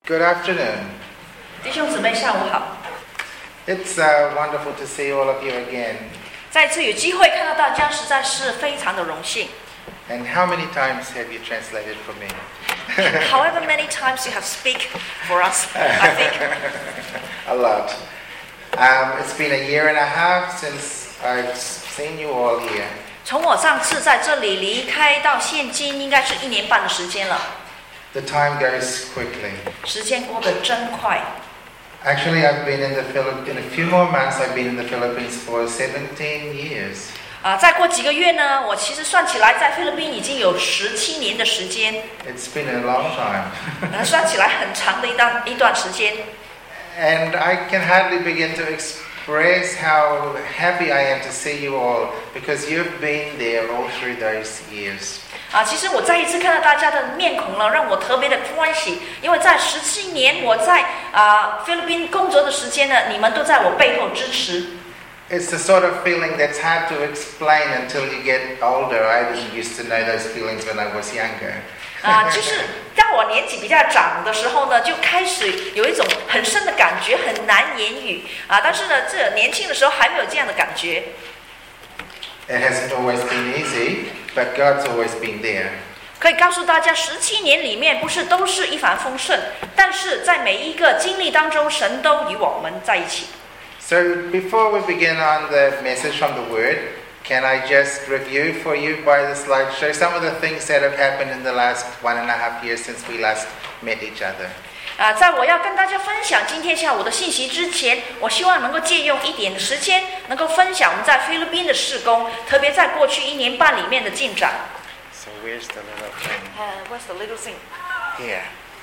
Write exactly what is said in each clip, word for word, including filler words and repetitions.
Good afternoon. 弟兄姊妹，下午好。 It's uh, wonderful to see all of you again. 再次有机会看到大家，实在是非常的荣幸。 And how many times have you translated for me? However many times you have speak for us, I think. A lot. Um, it's been a year and a half since I've seen you all here. 从我上次在这里离开到现今，应该是一年半的时间了。 The time goes quickly. 时间过得真快。 Actually, I've been in the Philippines, in a few more months, I've been in the Philippines for seventeen years. 啊，再过几个月呢，我其实算起来，在菲律宾已经有十七年的时间。 It's been a long time. 呃，算起来很长的一段一段时间。 And I can hardly begin to express how happy I am to see you all, because you've been there all through those years. 啊，其实我再一次看到大家的面孔了，让我特别的欢喜，因为在十七年我在啊菲律宾工作的时间呢，你们都在我背后支持。 It's the sort of feeling that's hard to explain until you get older. I didn't used to know those feelings when I was younger. 啊，就是当我年纪比较长的时候呢，就开始有一种很深的感觉，很难言语啊。但是呢，这年轻的时候还没有这样的感觉。 It hasn't always been easy, but God's always been there. 可以告诉大家，十七年里面不是都是一帆风顺，但是在每一个经历当中，神都与我们在一起。 So before we begin on the message from the Word, can I just review for you by the slideshow some of the things that have happened in the last one and a half years since we last met each other? 啊，在我要跟大家分享今天下午的信息之前，我希望能够借用一点的时间，能够分享我们在菲律宾的事工，特别在过去一年半里面的进展。 So where's the little thing? Uh, what's the little thing? Here.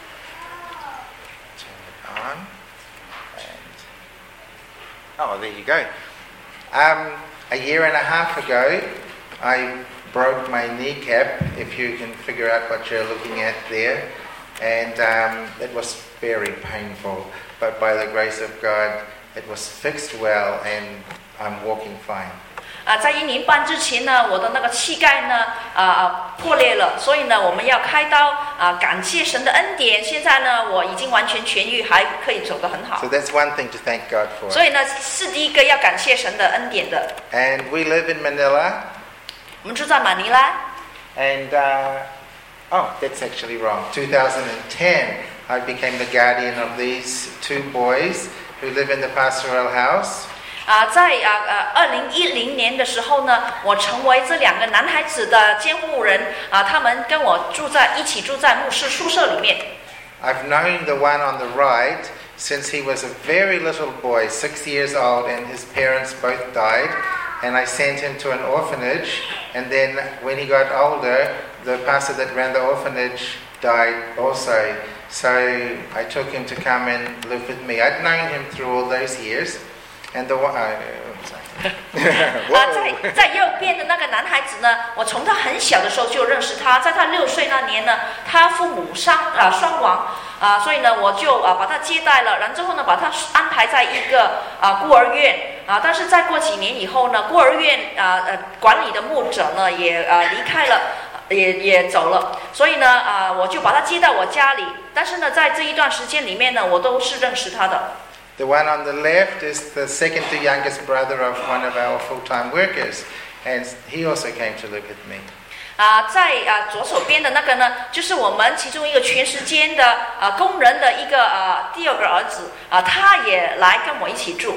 Turn it on. And oh, there you go. Um, a year and a half ago, I broke my kneecap, if you can figure out what you're looking at there. And um, it was very painful. But by the grace of God, it was fixed well and I'm walking fine. 啊，在一年半之前呢，我的那个膝盖呢，啊破裂了，所以呢，我们要开刀啊，感谢神的恩典。现在呢，我已经完全痊愈，还可以走得很好。 So that's one thing to thank God for. 所以呢，是第一个要感谢神的恩典的。 And we live in Manila. 我们住在马尼拉。 And, uh, oh, that's actually wrong. two thousand ten, I became the guardian of these two boys who live in the pastoral house. 啊，在啊呃二零一零年的时候呢，我成为这两个男孩子的监护人啊，他们跟我住在一起住在牧师宿舍里面。 I've known the one on the right since he was a very little boy, six years old, and his parents both died. And I sent him to an orphanage. And then when he got older, the pastor that ran the orphanage died also. So I took him to come and live with me. I'd known him through all those years. And the one, uh, 啊，在在右边的那个男孩子呢，我从他很小的时候就认识他，在他六岁那年呢，他父母伤啊双亡啊，所以呢，我就啊把他接待了，然之后呢，把他安排在一个啊孤儿院啊，但是再过几年以后呢，孤儿院啊呃管理的牧者呢也啊离开了。 也也走了，所以呢，啊、呃，我就把他接到我家里。但是呢，在这一段时间里面呢，我都是认识他的。 The one on the left is the second to youngest brother of one of our full-time workers, and he also came to live with me. 啊、呃，在啊、呃、左手边的那个呢，就是我们其中一个全时间的啊、呃、工人的一个啊、呃、第二个儿子啊、呃，他也来跟我一起住。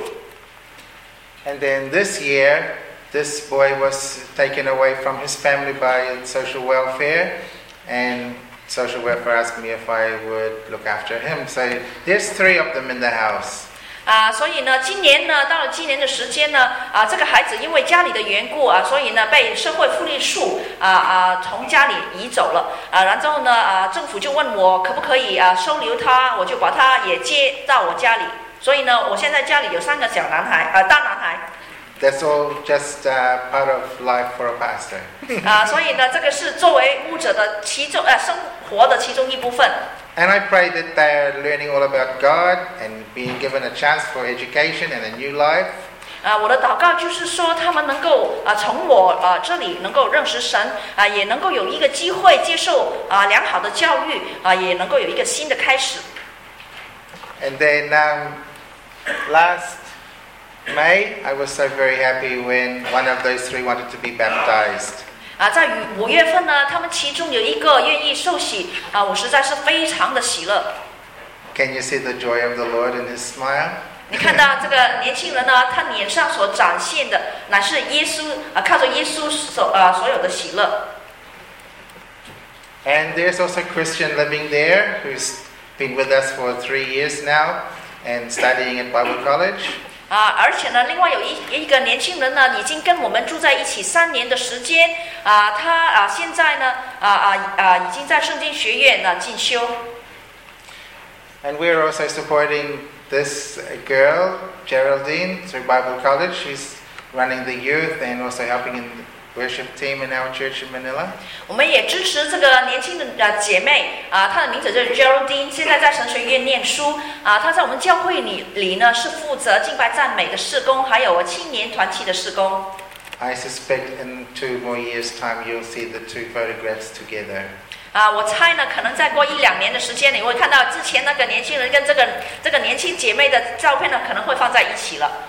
And then this year, this boy was taken away from his family by social welfare, and social welfare asked me if I would look after him. So there's three of them in the house. 啊，所以呢，今年呢，到了今年的时间呢，啊，这个孩子因为家里的缘故啊，所以呢，被社会福利署啊啊从家里移走了啊，然后呢，啊，政府就问我可不可以啊收留他，我就把他也接到我家里。所以呢，我现在家里有三个小男孩啊，大男孩。 That's all just uh, part of life for a pastor. 啊，所以呢，这个是作为牧者的其中呃生活的其中一部分。 And I pray that they are learning all about God and being given a chance for education and a new life. 啊，我的祷告就是说，他们能够啊从我啊这里能够认识神啊，也能够有一个机会接受啊良好的教育啊，也能够有一个新的开始。 And then um, last May, I was so very happy when one of those three wanted to be baptized. 啊，在五月份呢，他们其中有一个愿意受洗啊，我实在是非常的喜乐。 Can you see the joy of the Lord in his smile? 你看到这个年轻人呢，他脸上所展现的乃是耶稣啊，靠着耶稣所啊所有的喜乐。 And there's also a Christian living there who's been with us for three years now and studying at Bible College. 啊，而且呢，另外有一一个年轻人呢，已经跟我们住在一起三年的时间啊，他啊现在呢啊啊啊已经在圣经学院呢进修。 And we're also supporting this girl, Geraldine, through Bible College. She's running the youth and also helping in the worship team in our church in Manila. 我们也支持这个年轻的呃姐妹啊，她的名字就是 Geraldine， 现在在神学院念书啊。她在我们教会里里呢是负责敬拜赞美的事工，还有青年团契的事工。 I suspect in two more years' time you'll see the two photographs together. 啊，我猜呢，可能再过一两年的时间，你会看到之前那个年轻人跟这个这个年轻姐妹的照片呢，可能会放在一起了。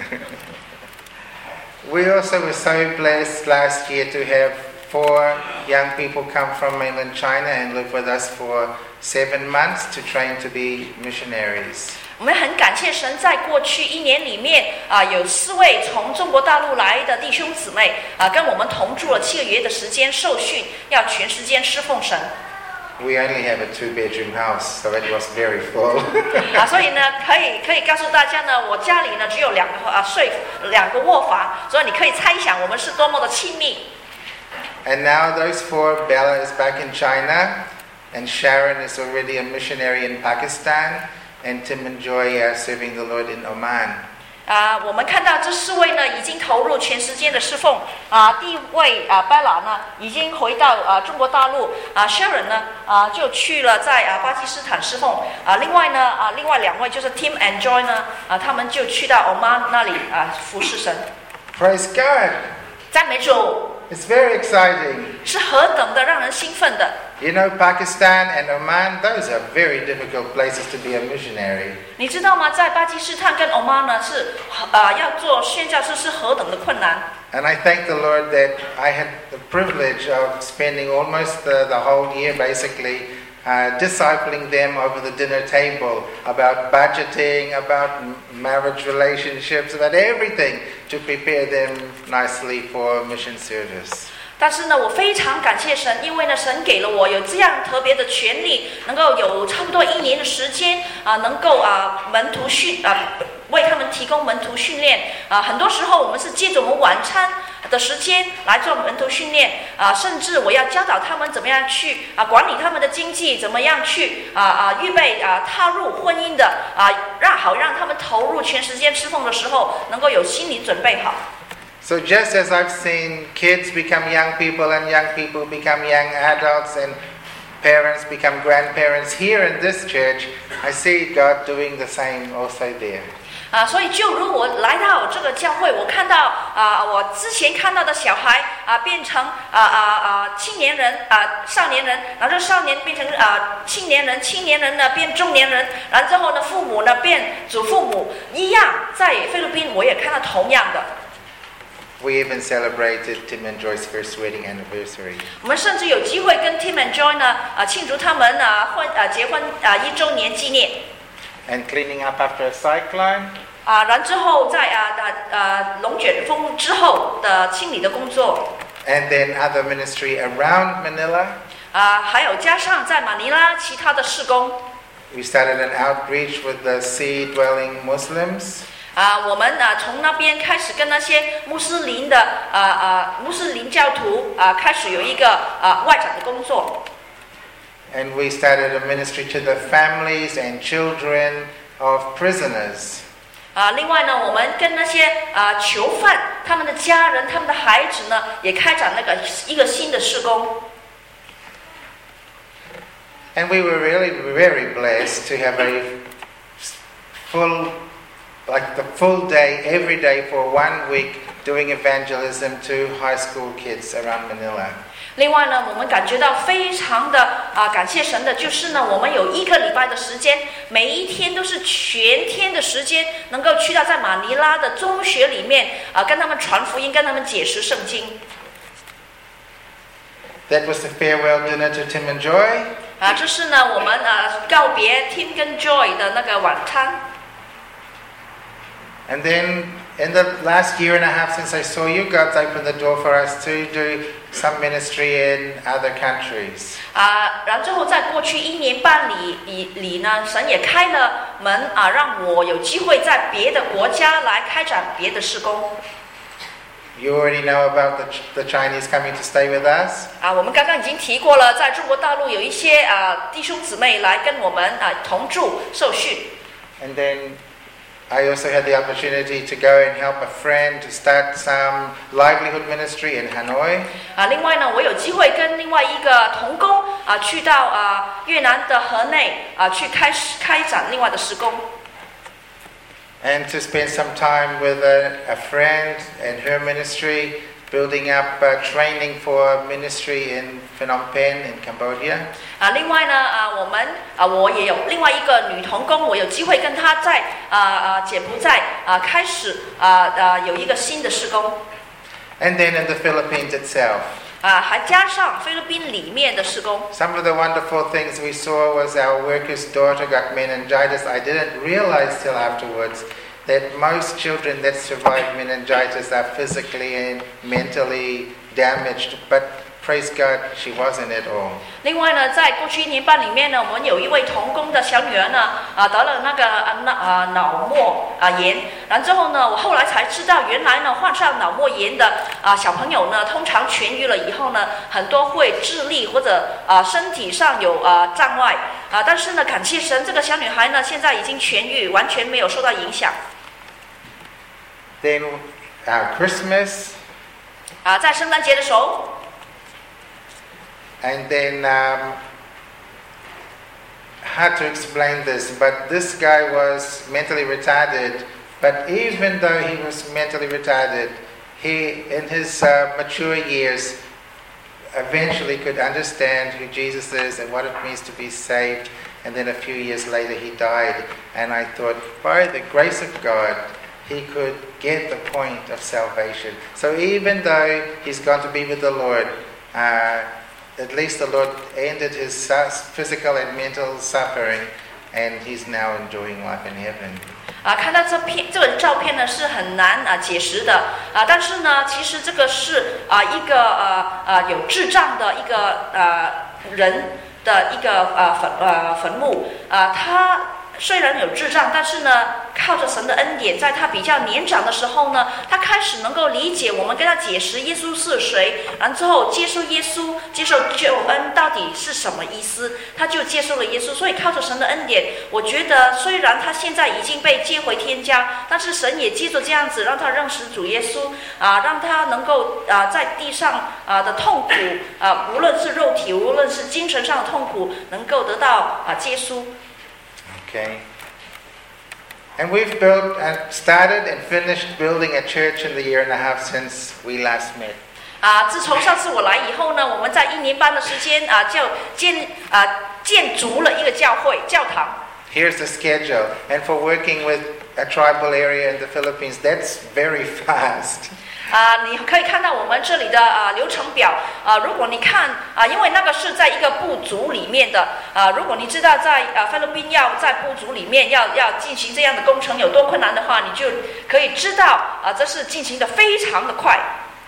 We also were so blessed last year to have four young people come from mainland China and live with us for seven months to train to be missionaries. 我们很感谢神，在过去一年里面啊，有四位从中国大陆来的弟兄姊妹啊，跟我们同住了七个月的时间受训，要全时间侍奉神。 We only have a two-bedroom house, so it was very full. 啊，所以呢，可以可以告诉大家呢，我家里呢只有两个啊睡两个卧房，所以你可以猜想我们是多么的亲密。 And now those four, Bella is back in China, and Sharon is already a missionary in Pakistan, and Tim and Joy are serving the Lord in Oman. 啊，我们看到这四位呢，已经投入全时间的侍奉。啊，第一位啊 ，Bella 呢，已经回到啊中国大陆。啊 ，Sharon 呢，啊就去了在啊巴基斯坦侍奉。啊，另外呢，啊另外两位就是 Tim and Joy 呢，啊他们就去到 Oman 那里啊服侍神。 Praise God! 赞美主。 It's very exciting. 是何等的让人兴奋的。 You know, Pakistan and Oman, those are very difficult places to be a missionary. 你知道吗？在巴基斯坦跟 Oman 呢，是啊、呃、要做宣教士是何等的困难。 And I thank the Lord that I had the privilege of spending almost the, the whole year basically uh, discipling them over the dinner table about budgeting, about marriage relationships, about everything to prepare them nicely for mission service. 但是呢，我非常感谢神，因为呢，神给了我有这样特别的权利，能够有差不多一年的时间啊、呃，能够啊、呃、门徒训啊、呃，为他们提供门徒训练啊、呃。很多时候我们是借着我们晚餐的时间来做门徒训练啊、呃，甚至我要教导他们怎么样去啊、呃、管理他们的经济，怎么样去啊啊、呃、预备啊、呃、踏入婚姻的啊、呃，让好让他们投入全时间侍奉的时候，能够有心理准备好。 So just as I've seen kids become young people and young people become young adults and parents become grandparents here in this church, I see God doing the same also there. 啊，所以就如我来到这个教会，我看到啊，我之前看到的小孩啊，变成啊啊啊青年人啊少年人，然后这少年变成啊青年人，青年人呢变中年人，然后之后呢父母呢变祖父母，一样在菲律宾我也看到同样的。 We even celebrated Tim and Joy's first wedding anniversary. 我们甚至有机会跟 Tim and Joy 呢啊庆祝他们啊婚啊结婚啊一周年纪念。 And cleaning up after a cyclone. 啊，然之后在啊的呃龙卷风之后的清理的工作。 And then other ministry around Manila. 啊，还有加上在马尼拉其他的事工。 We started an outreach with the sea-dwelling Muslims. 啊，我们啊从那边开始跟那些穆斯林的啊啊穆斯林教徒啊开始有一个啊外展的工作。 And we started a ministry to the families and children of prisoners. 啊，另外呢，我们跟那些啊囚犯、他们的家人、他们的孩子呢，也开展那个一个新的事工。 And we were really very blessed to have a full, like the full day, every day for one week, doing evangelism to high school kids around Manila. 另外呢，我们感觉到非常的啊感谢神的，就是呢，我们有一个礼拜的时间，每一天都是全天的时间，能够去到在马尼拉的中学里面啊，跟他们传福音，跟他们解释圣经。 That was the farewell dinner to Tim and Joy. 啊，这是呢我们啊告别 Tim 跟 Joy 的那个晚餐。 And then in the last year and a half since I saw you, God's opened the door for us to do some ministry in other countries. 啊，然后在过去一年半里里里呢，神也开了门啊，让我有机会在别的国家来开展别的事工。 You already know about the, the Chinese coming to stay with us. 啊，我们刚刚已经提过了，在中国大陆有一些啊弟兄姊妹来跟我们啊同住受训。 And then I also had the opportunity to go and help a friend to start some livelihood ministry in Hanoi. 啊，另外呢，我有机会跟另外一个同工啊去到啊越南的河内啊去开开展另外的施工。 And to spend some time with a, a friend and her ministry, building up uh, training for ministry in Phnom Penh in Cambodia. 啊，另外呢，啊，我们啊，我也有另外一个女同工，我有机会跟她在啊啊柬埔寨啊开始啊啊有一个新的事工。 And then in the Philippines itself. 啊，还加上菲律宾里面的事工。 Some of the wonderful things we saw was our worker's daughter got meningitis. I didn't realize till afterwards that most children that survive meningitis are physically and mentally damaged, but praise God, she wasn't at all. 另外呢，在过去一年半里面呢，我们有一位同工的小女儿呢，啊得了那个啊脑啊脑膜啊炎，然之后呢，我后来才知道，原来呢患上脑膜炎的啊小朋友呢，通常痊愈了以后呢，很多会智力或者啊身体上有啊障碍啊，但是呢，感谢神，这个小女孩呢现在已经痊愈，完全没有受到影响。 Then our Christmas. 啊，在圣诞节的时候。 And then, um, hard to explain this, but this guy was mentally retarded. But even though he was mentally retarded, he, in his uh, mature years, eventually could understand who Jesus is and what it means to be saved. And then a few years later, he died. And I thought, by the grace of God, he could get the point of salvation. So even though he's gone to be with the Lord, uh, at least the Lord ended his physical and mental suffering, and he's now enjoying life in heaven. 啊，看到这片这个照片呢是很难啊解释的啊，但是呢，其实这个是啊一个呃呃有智障的一个呃人的一个呃坟呃坟墓啊，他虽然有智障，但是呢，靠着神的恩典，在他比较年长的时候呢，他开始能够理解我们跟他解释耶稣是谁，然之后接受耶稣，接受救恩到底是什么意思，他就接受了耶稣。所以靠着神的恩典，我觉得虽然他现在已经被接回天家，但是神也借着这样子让他认识主耶稣啊，让他能够啊在地上啊的痛苦啊，无论是肉体，无论是精神上的痛苦，能够得到啊接赎。 Okay. And we've built and started and finished building a church in the year and a half since we last met. 啊，自从上次我来以后呢，我们在一年半的时间啊，就建啊建筑了一个教会教堂。 Here's the schedule, and for working with a tribal area in the Philippines, that's very fast. 啊，你可以看到我们这里的啊流程表啊。如果你看啊，因为那个是在一个部族里面的啊，如果你知道在啊菲律宾要在部族里面要要进行这样的工程有多困难的话，你就可以知道啊，这是进行的非常的快。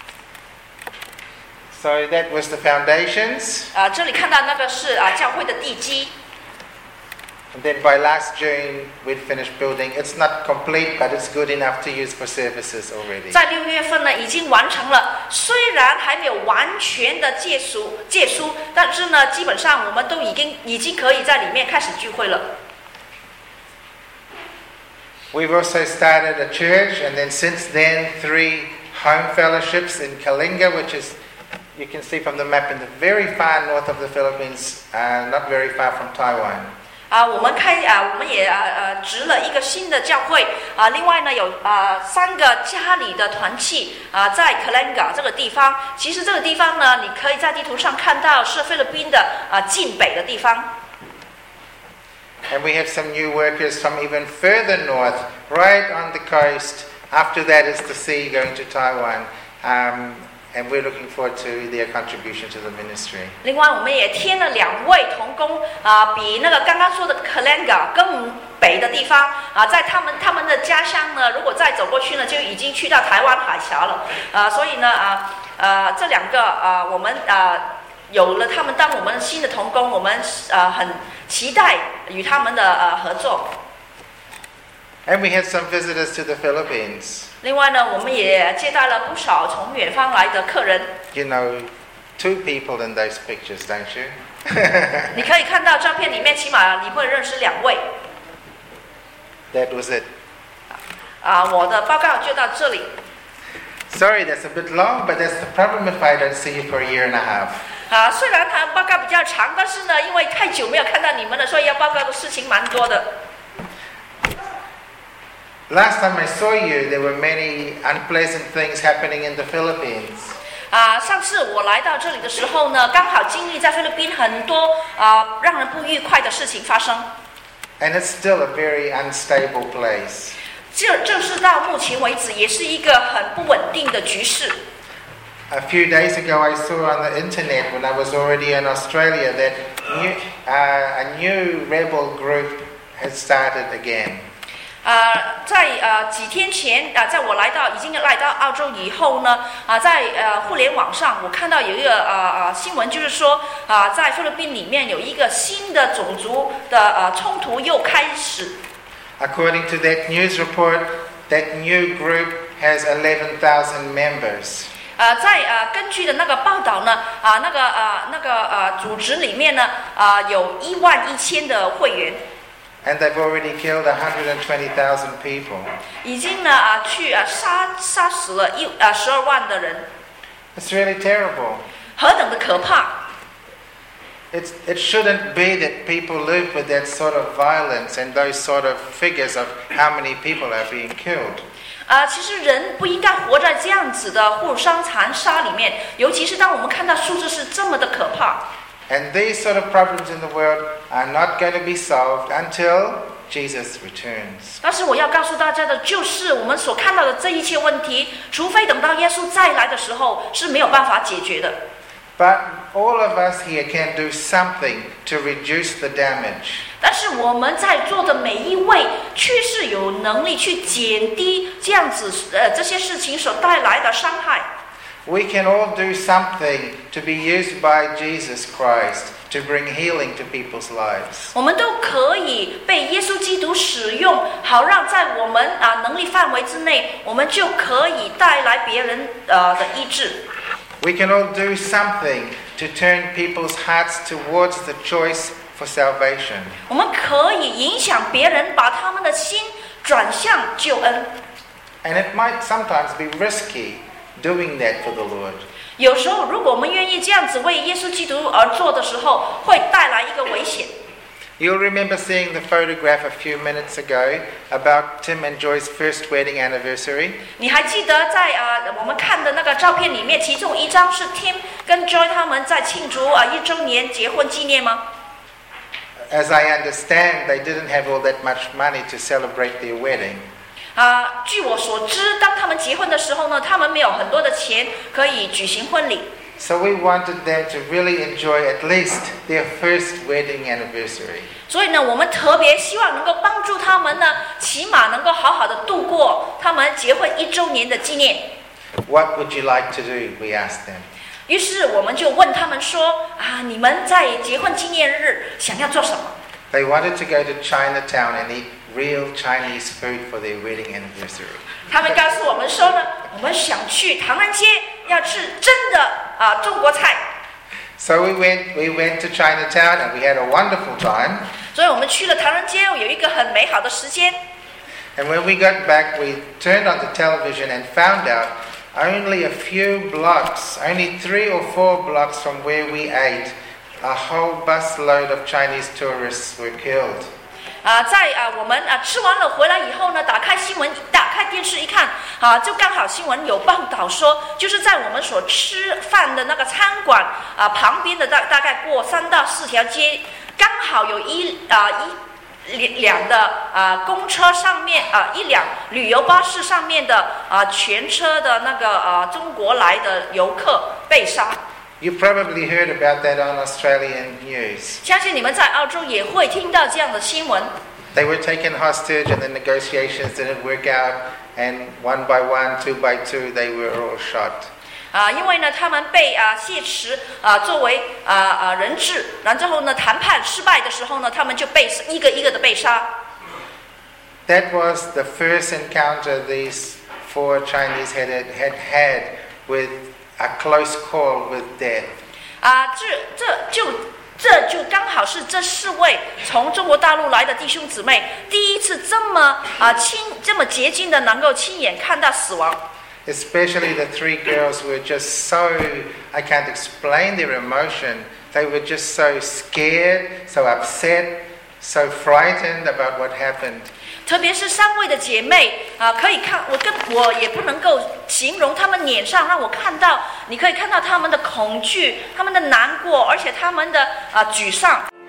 So that was the foundations. 啊，这里看到那个是啊教会的地基。 And then by last June, we'd finished building. It's not complete, but it's good enough to use for services already. 在六月份呢，已经完成了。虽然还没有完全的借书借书，但是呢，基本上我们都已经已经可以在里面开始聚会了。 We've also started a church, and then since then, three home fellowships in Kalinga, which is, you can see from the map, in the very far north of the Philippines, uh, not very far from Taiwan. 啊，我们开啊，我们也啊呃植了一个新的教会啊。另外呢，有啊三个家里的团契啊，在 Kelangka 这个地方。其实这个地方呢，你可以在地图上看到是菲律宾的啊近北的地方。 And we have some new workers from even further north, right on the coast. After that is the sea going to Taiwan. Um, And we're looking forward to their contribution to the ministry. 另外，我们也添了两位同工啊，比那个刚刚说的 Kelangka 更北的地方啊，在他们他们的家乡呢，如果再走过去呢，就已经去到台湾海峡了啊。所以呢啊呃这两个啊，我们啊有了他们当我们新的同工，我们啊很期待与他们的呃合作。 And we had some visitors to the Philippines. 另外呢，我们也接待了不少从远方来的客人。 You know, two people in those pictures, don't you? 你可以看到照片里面，起码你会认识两位。 That was it. 啊，我的报告就到这里。 Sorry, that's a bit long, but that's the problem if I don't see you for a year and a half. 啊，虽然他报告比较长，但是呢，因为太久没有看到你们了，所以要报告的事情蛮多的。 Last time I saw you, there were many unpleasant things happening in the Philippines. 啊，上次我来到这里的时候呢，刚好经历在菲律宾很多啊让人不愉快的事情发生。 And it's still a very unstable place. 这正是到目前为止，也是一个很不稳定的局势。 A few days ago, I saw on the internet when I was already in Australia that new, uh, a new rebel group had started again. 啊，在呃几天前啊，在我来到已经来到澳洲以后呢，啊，在呃互联网上我看到有一个呃呃新闻，就是说啊，在菲律宾里面有一个新的种族的呃冲突又开始。 According to that news report, that new group has eleven thousand members. 呃，在呃根据的那个报道呢，啊那个呃那个呃组织里面呢，啊有一万一千的会员。 And they've already killed one hundred twenty thousand people. 已经呢啊去啊杀杀死了一啊十二万的人。 It's really terrible. 何等的可怕！ It's, it shouldn't be that people live with that sort of violence and those sort of figures of how many people are being killed. 啊，其实人不应该活在这样子的互相残杀里面，尤其是当我们看到数字是这么的可怕。 And these sort of problems in the world are not going to be solved until Jesus returns. 但是我要告诉大家的就是，我们所看到的这一切问题，除非等到耶稣再来的时候，是没有办法解决的。 But all of us here can do something to reduce the damage. 但是我们在座的每一位，却是有能力去减低这样子呃这些事情所带来的伤害。 We can all do something to be used by Jesus Christ to bring healing to people's lives. 我们都可以被耶稣基督使用，好让在我们啊能力范围之内，我们就可以带来别人呃的医治。 We can all do something to turn people's hearts towards the choice for salvation. 我们可以影响别人，把他们的心转向救恩。 And it might sometimes be risky doing that for the Lord. 有时候，如果我们愿意这样子为耶稣基督而做的时候，会带来一个危险。 You'll remember seeing the photograph a few minutes ago about Tim and Joy's first wedding anniversary. 你还记得在啊、呃、我们看的那个照片里面，其中一张是 Tim 跟 Joy 他们在庆祝啊、呃、一周年结婚纪念吗？ As I understand, they didn't have all that much money to celebrate their wedding. 啊，据我所知，当他们结婚的时候呢，他们没有很多的钱可以举行婚礼。 So we wanted them to really enjoy at least their first wedding anniversary. 所以呢，我们特别希望能够帮助他们呢，起码能够好好的度过他们结婚一周年的纪念。 What would you like to do? We asked them. 于是我们就问他们说：啊，你们在结婚纪念日想要做什么？ They wanted to go to Chinatown and eat real Chinese food for their wedding anniversary. 他们告诉我们说呢，我们想去唐人街，要吃真的啊中国菜。 So we went, we went to Chinatown and we had a wonderful time. 所以我们去了唐人街，有一个很美好的时间。 And when we got back, we turned on the television and found out only a few blocks, only three or four blocks from where we ate, a whole busload of Chinese tourists were killed. 啊，在啊我们啊吃完了回来以后呢，打开新闻，打开电视一看，啊，就刚好新闻有报道说，就是在我们所吃饭的那个餐馆啊旁边的大大概过三到四条街，刚好有一啊一辆的啊公车上面啊一辆旅游巴士上面的啊全车的那个啊中国来的游客被杀。 You probably heard about that on Australian news. 相信你们在澳洲也会听到这样的新闻。 They were taken hostage and the negotiations didn't work out, and one by one, two by two, they were all shot. 啊，因为呢，他们被啊挟持啊作为啊啊人质，然后呢谈判失败的时候呢，他们就被一个一个的被杀。 That was the first encounter these four Chinese had had had with a close call with death. 啊，这这就这就刚好是这四位从中国大陆来的弟兄姊妹第一次这么啊亲这么接近的能够亲眼看到死亡。 Especially the three girls were just so, I can't explain their emotion. They were just so scared, so upset, so frightened about what happened. 特别是三位的姐妹啊，可以看我跟我也不能够形容她们脸上让我看到，你可以看到她们的恐惧，她们的难过，而且她们的啊沮丧。